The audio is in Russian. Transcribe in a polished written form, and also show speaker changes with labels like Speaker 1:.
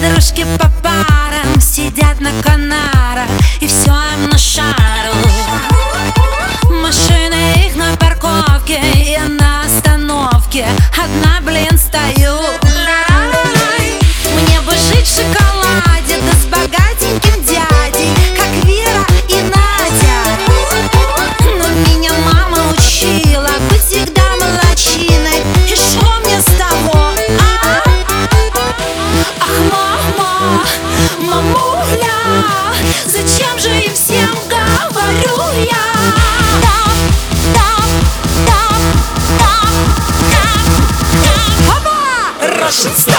Speaker 1: Подружки по парам сидят на канарах, и все им на шару. Машины их на парковке, я на остановке одна, блин, стою. Мне бы жить в шоколаде, да с богатеньким дядей, как Вера и Надя. Но меня мама учила быть всегда молодчиной, и шо мне с того? Ах, мама, мамуля, зачем же им всем говорю я? Russian style.